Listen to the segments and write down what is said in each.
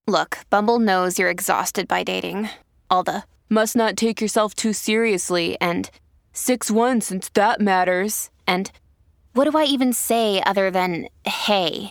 Look, Bumble knows you're exhausted by dating. All the must not take yourself too seriously and 6'1" since that matters. And what do I even say other than hey?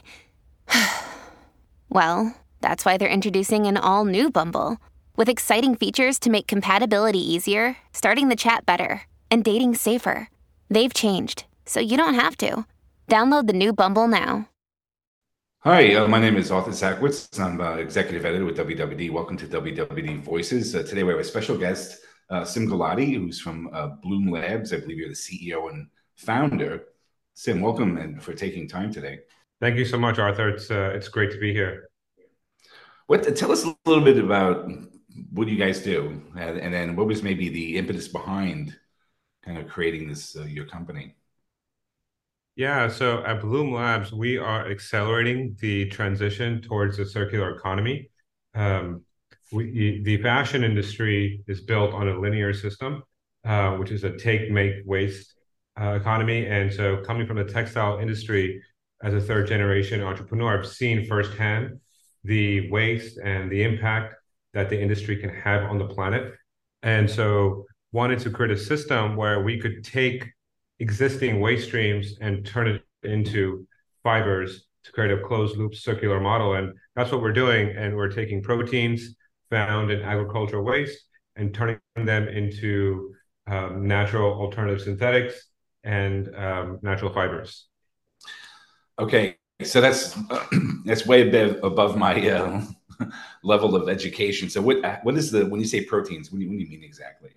Well, that's why they're introducing an all new Bumble with exciting features to make compatibility easier, starting the chat better, and dating safer. They've changed, so you don't have to. Download the new Bumble now. Hi, my name is Arthur Sackowitz. I'm executive editor with WWD. Welcome to WWD Voices. Today we have a special guest, Sim Galati, who's from Bloom Labs. I believe you're the CEO and founder. Sim, welcome and for taking time today. Thank you so much, Arthur. It's great to be here. Tell us a little bit about what you guys do, and then what was maybe the impetus behind kind of creating this your company. Yeah, so at Bloom Labs, we are accelerating the transition towards a circular economy. Um, the fashion industry is built on a linear system, which is a take, make, waste economy. And so coming from the textile industry as a third generation entrepreneur, I've seen firsthand the waste and the impact that the industry can have on the planet. And so wanted to create a system where we could take existing waste streams and turn it into fibers to create a closed loop circular model. And that's what we're doing. And we're taking proteins found in agricultural waste and turning them into natural alternative synthetics and natural fibers. Okay, so that's way above my level of education. So what is when you say proteins? What do you mean exactly?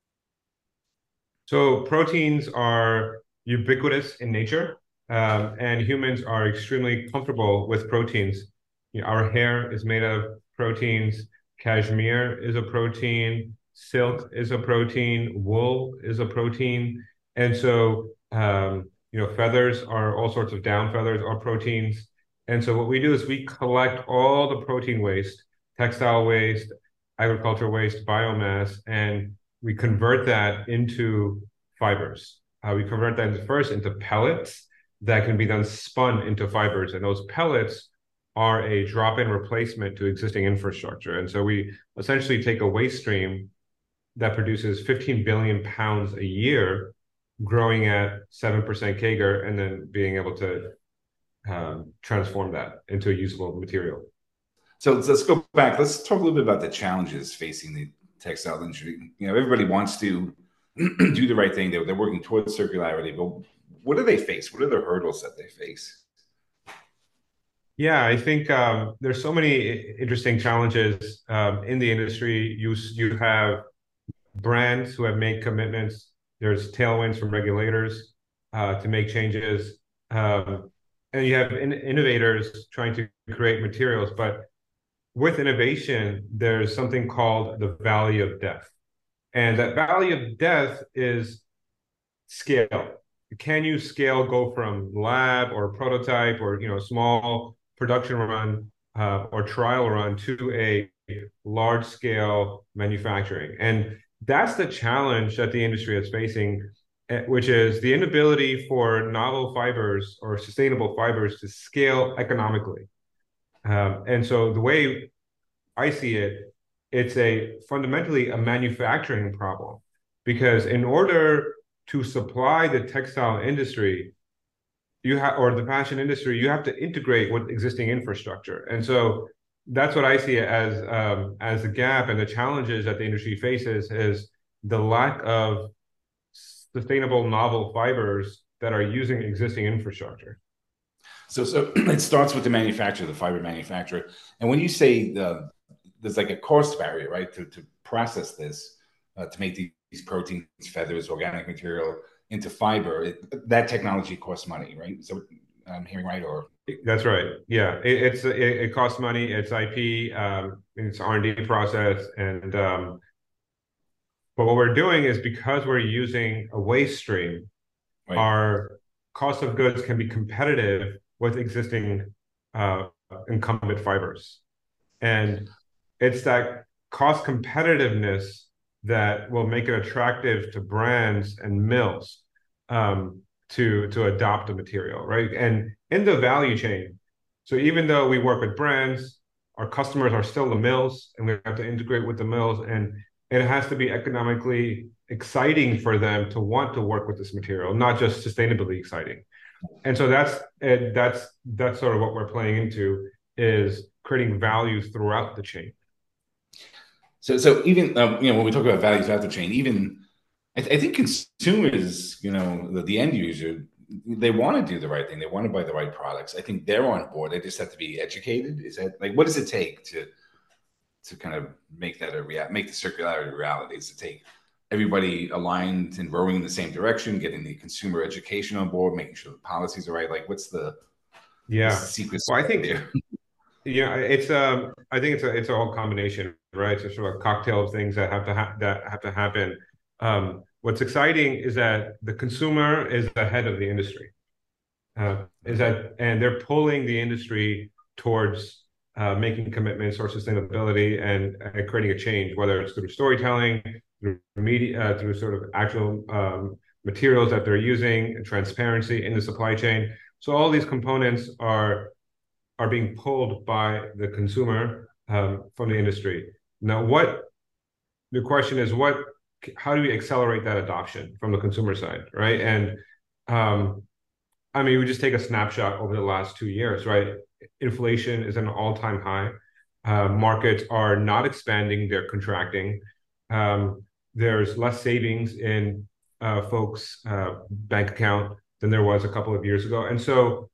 So proteins are ubiquitous in nature, and humans are extremely comfortable with proteins. Our hair is made of proteins. Cashmere is a protein. Silk is a protein. Wool is a protein. And so, feathers are all sorts of down feathers are proteins. And so what we do is we collect all the protein waste, textile waste, agricultural waste, biomass, and we convert that into fibers. We convert that first into pellets that can be then spun into fibers. And those pellets are a drop-in replacement to existing infrastructure. And so we essentially take a waste stream that produces 15 billion pounds a year, growing at 7% CAGR, and then being able to transform that into a usable material. So let's go back. Let's talk a little bit about the challenges facing the textile industry. Everybody wants to do the right thing. They're working towards circularity, but what do they face? What are the hurdles that they face? Yeah, I think there's so many interesting challenges in the industry. You have brands who have made commitments. There's tailwinds from regulators to make changes, and you have innovators trying to create materials. But with innovation, there's something called the valley of death. And that valley of death is scale. Can you scale go from lab or prototype or small production run or trial run to a large scale manufacturing? And that's the challenge that the industry is facing, which is the inability for novel fibers or sustainable fibers to scale economically. And so the way I see it, it's fundamentally a manufacturing problem, because in order to supply the textile industry, or the fashion industry, you have to integrate with existing infrastructure. And so that's what I see as a gap, and the challenges that the industry faces is the lack of sustainable novel fibers that are using existing infrastructure. So it starts with the manufacturer, the fiber manufacturer. And when you say there's like a cost barrier, right, to process this, to make these proteins, feathers, organic material into fiber, that technology costs money, right? So I'm hearing right, or that's right. Yeah, it costs money. It's IP, it's R&D process, and but what we're doing is, because we're using a waste stream, right. Our cost of goods can be competitive with existing incumbent fibers, and it's that cost competitiveness that will make it attractive to brands and mills to adopt the material, right? And in the value chain, so even though we work with brands, our customers are still the mills, and we have to integrate with the mills, and it has to be economically exciting for them to want to work with this material, not just sustainably exciting. And so that's sort of what we're playing into, is creating value throughout the chain. So even when we talk about value throughout the chain, even I think consumers, the end user, they want to do the right thing. They want to buy the right products. I think they're on board. They just have to be educated. Is that like, what does it take to kind of make that make the circularity a reality? Is it take everybody aligned and rowing in the same direction, getting the consumer education on board, making sure the policies are right? Like, what's the secret? Well, I think there? Yeah, I think it's a whole combination, right? It's a sort of a cocktail of things that have to happen. What's exciting is that the consumer is ahead of the industry. And they're pulling the industry towards making commitments or sustainability and creating a change, whether it's through storytelling, through media, through sort of actual materials that they're using, and transparency in the supply chain. So all these components are being pulled by the consumer from the industry. Now, the question is, how do we accelerate that adoption from the consumer side, right? And I mean, we just take a snapshot over the last 2 years, right? Inflation is at an all-time high. Markets are not expanding, they're contracting. There's less savings in folks' bank account than there was a couple of years ago. And so,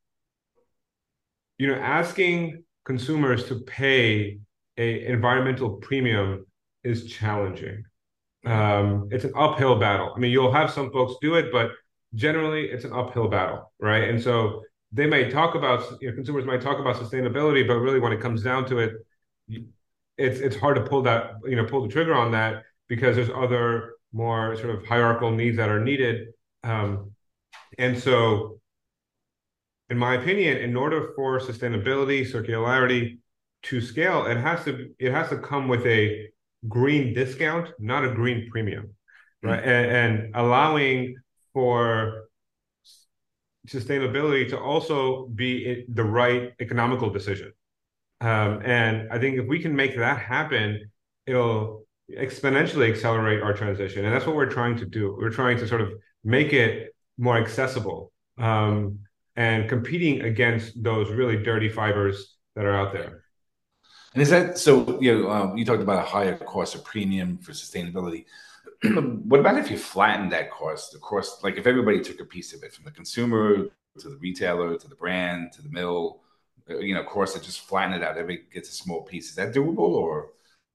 asking consumers to pay an environmental premium is challenging. It's an uphill battle. I mean, you'll have some folks do it, but generally it's an uphill battle, right? And so they may talk about, consumers might talk about sustainability, but really when it comes down to it, it's hard to pull the trigger on that, because there's other more sort of hierarchical needs that are needed. And so, in my opinion, in order for sustainability, circularity to scale, it has to come with a green discount, not a green premium, right? And allowing for sustainability to also be the right economical decision. And I think if we can make that happen, it'll exponentially accelerate our transition. And that's what we're trying to do. We're trying to sort of make it more accessible, and competing against those really dirty fibers that are out there. And is that so? You talked about a higher cost of premium for sustainability. What about if you flatten that cost? The cost, like if everybody took a piece of it, from the consumer to the retailer to the brand to the mill, of course, just flatten it out. Everybody gets a small piece. Is that doable, or?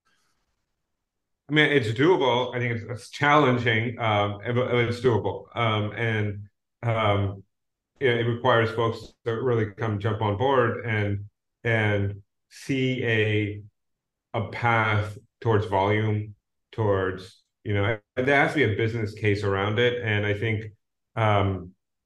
I mean, it's doable. I think it's challenging, but it's doable. It requires folks to really jump on board and see a path towards volume, towards, there has to be a business case around it. And I think I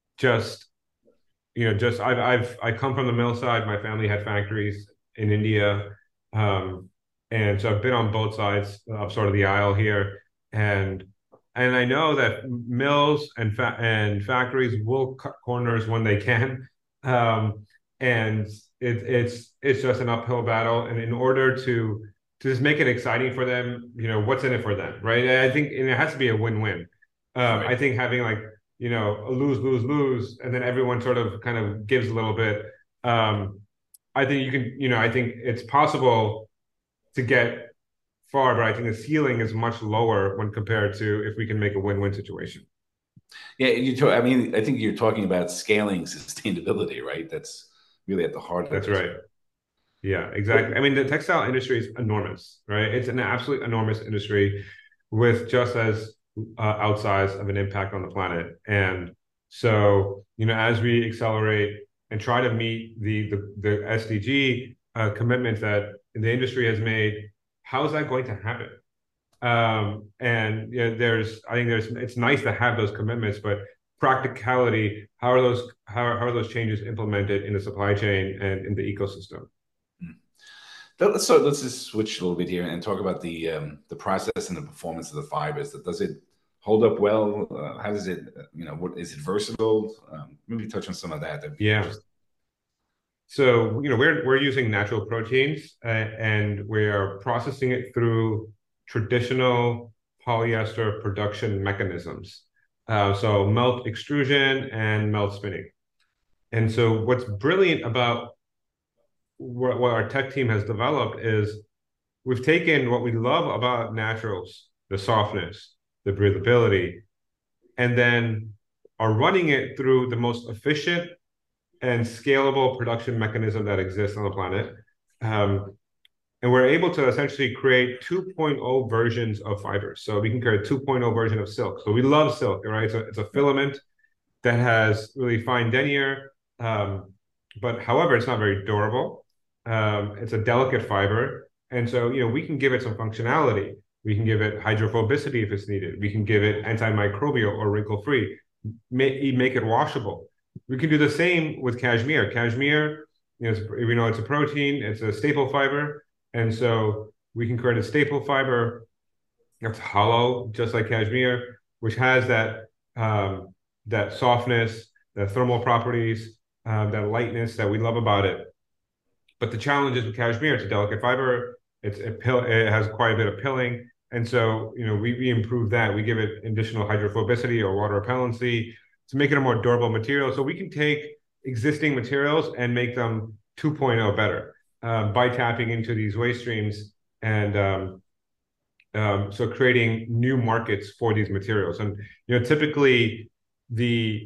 come from the mill side. My family had factories in India. And so I've been on both sides of sort of the aisle here. And I know that mills and factories will cut corners when they can. And it's just an uphill battle. And in order to just make it exciting for them, what's in it for them, right? And I think it has to be a win-win. Right. I think having a lose, lose, lose, and then everyone sort of kind of gives a little bit. I think you can, I think it's possible to get far, but I think the ceiling is much lower when compared to if we can make a win-win situation. Yeah, I think you're talking about scaling sustainability, right? That's really at the heart of it. That's right. Yeah, exactly. I mean, the textile industry is enormous, right? It's an absolutely enormous industry with just as outsized of an impact on the planet. And so, as we accelerate and try to meet the SDG commitments that the industry has made, how is that going to happen? It's nice to have those commitments, but practicality, how are those changes implemented in the supply chain and in the ecosystem? Let's just switch a little bit here and talk about the process and the performance of the fibers. Does it hold up well? How does it, what is it versatile? Maybe touch on some of that. Yeah. So, we're using natural proteins and we are processing it through traditional polyester production mechanisms. So melt extrusion and melt spinning. And so what's brilliant about what our tech team has developed is we've taken what we love about naturals, the softness, the breathability, and then are running it through the most efficient and scalable production mechanism that exists on the planet. And we're able to essentially create 2.0 versions of fibers. So we can create a 2.0 version of silk. So we love silk, right? So it's a filament that has really fine denier, but however, it's not very durable. It's a delicate fiber. And so, we can give it some functionality. We can give it hydrophobicity if it's needed. We can give it antimicrobial or wrinkle-free, make it washable. We can do the same with cashmere. Cashmere, we know it's a protein, it's a staple fiber. And so we can create a staple fiber that's hollow, just like cashmere, which has that softness, the thermal properties, that lightness that we love about it. But the challenge is with cashmere, it's a delicate fiber. It has quite a bit of pilling. And so, we improve that. We give it additional hydrophobicity or water repellency to make it a more durable material. So we can take existing materials and make them 2.0 better by tapping into these waste streams and so creating new markets for these materials. And typically the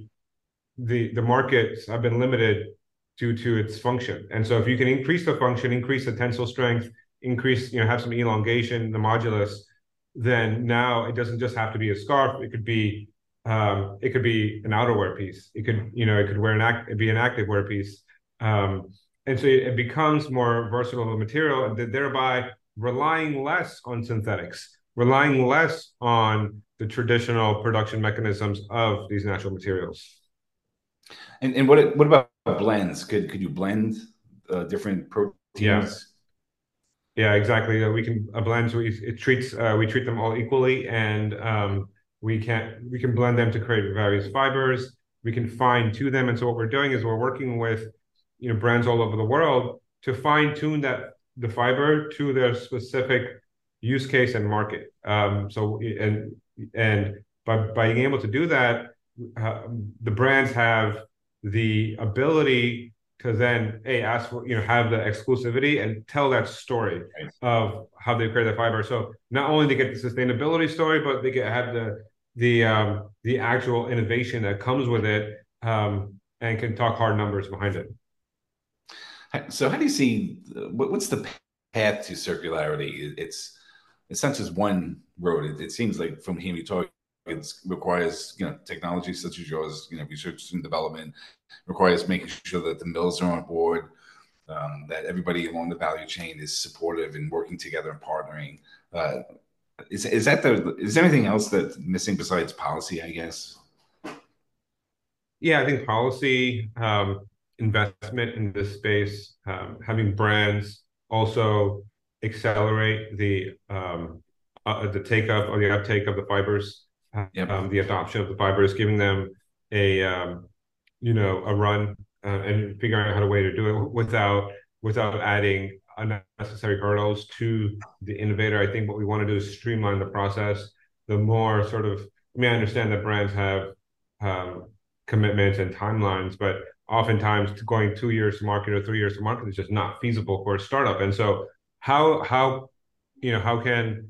markets have been limited due to its function. And so if you can increase the function, increase the tensile strength, increase, have some elongation, the modulus, then now it doesn't just have to be a scarf. It could be an outerwear piece. It could be an activewear piece. And so it becomes more versatile of a material, and thereby relying less on synthetics, relying less on the traditional production mechanisms of these natural materials. And what about blends? Could you blend different proteins? Yeah, exactly. We can blend. We treat them all equally, and we can blend them to create various fibers. We can fine tune them, and so what we're doing is we're working with brands all over the world to fine tune the fiber to their specific use case and market. And by being able to do that, the brands have the ability to then ask for have the exclusivity and tell that story of how they create the fiber. So not only they get the sustainability story, but they have the actual innovation that comes with it, and can talk hard numbers behind it. So how do you see what's the path to circularity? It's not just one road. It seems like from here you talk, it requires technology such as yours, research and development, requires making sure that the mills are on board, that everybody along the value chain is supportive and working together and partnering. Is there anything else that's missing besides policy, I guess? Yeah, I think policy, investment in this space, having brands also accelerate the take-up or the uptake of the fibers, the adoption of the fibers, giving them a run, and figuring out how to do it without adding unnecessary hurdles to the innovator. I think what we want to do is streamline the process. The more I understand that brands have commitments and timelines, but oftentimes going 2 years to market or 3 years to market is just not feasible for a startup. And so how can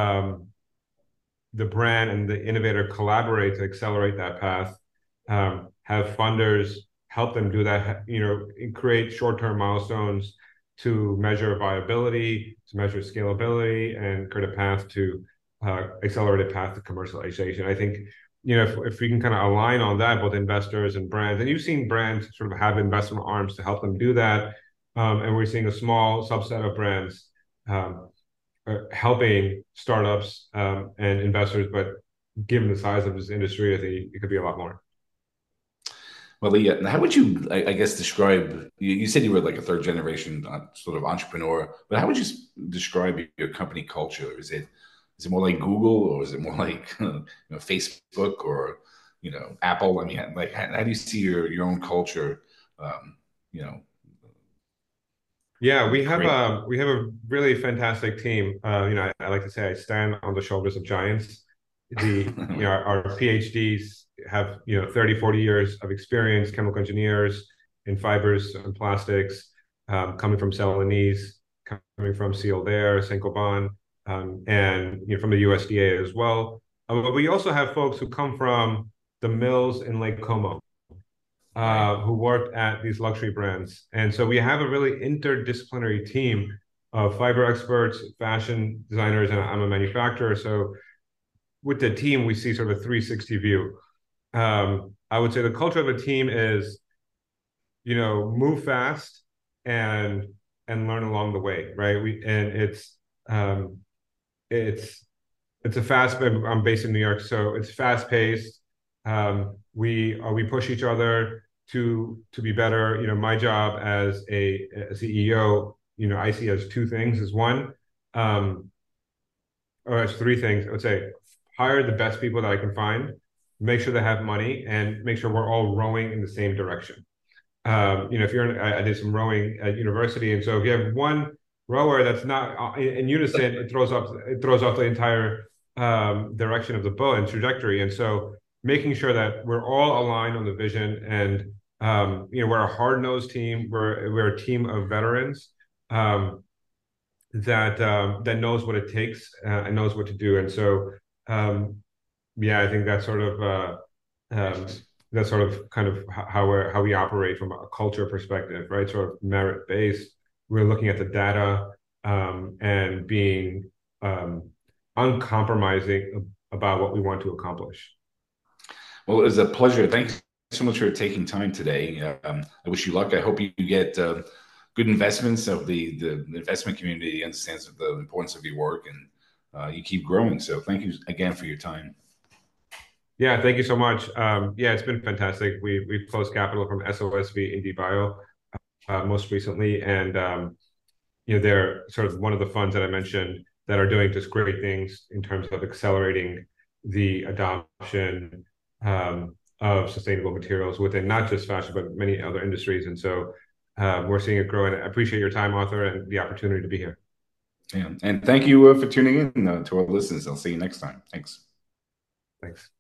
the brand and the innovator collaborate to accelerate that path, have funders help them do that, create short-term milestones to measure viability, to measure scalability, and create a path to accelerated path to commercialization. I think if we can kind of align on that, both investors and brands, and you've seen brands sort of have investment arms to help them do that, and we're seeing a small subset of brands helping startups and investors, but given the size of this industry, I think it could be a lot more. Well, how would you, I guess, describe? You said you were like a third generation sort of entrepreneur, but how would you describe your company culture? Is it more like Google, or is it more like Facebook, or Apple? I mean, like how do you see your own culture, Yeah, That'd be great. we have a really fantastic team. I like to say I stand on the shoulders of giants. Our PhDs have 30, 40 years of experience, chemical engineers in fibers and plastics, coming from Celanese, coming from Sealed Air, Saint-Gobain, and from the USDA as well. But we also have folks who come from the mills in Lake Como, Right. who worked at these luxury brands. And so we have a really interdisciplinary team of fiber experts, fashion designers, and I'm a manufacturer. So with the team, we see sort of a 360 view. I would say the culture of a team is, move fast and learn along the way, right? Um, it's it's a fast. I'm based in New York, so it's fast paced. We push each other to be better. My job as a CEO, I see as two things. As one, um, or as three things. I would say hire the best people that I can find, make sure they have money, and make sure we're all rowing in the same direction. If I did some rowing at university, and so if you have one rower that's not in unison, it throws off the entire direction of the boat and trajectory. And so making sure that we're all aligned on the vision, and we're a hard-nosed team. We're a team of veterans that knows what it takes and knows what to do. And so um, yeah, I think um, that's sort of kind of how we operate from a culture perspective, right? Sort of merit based. We're looking at the data and being uncompromising about what we want to accomplish. Well, it was a pleasure. Thanks so much for taking time today. I wish you luck. I hope you get good investments. So the investment community understands the importance of your work, and you keep growing. So thank you again for your time. Yeah, thank you so much. Yeah, it's been fantastic. We've closed capital from SOSV IndieBio most recently, and they're sort of one of the funds that I mentioned that are doing just great things in terms of accelerating the adoption of sustainable materials within not just fashion, but many other industries. And so we're seeing it grow. And I appreciate your time, Arthur, and the opportunity to be here. Yeah. And thank you for tuning in to our listeners. I'll see you next time. Thanks. Thanks.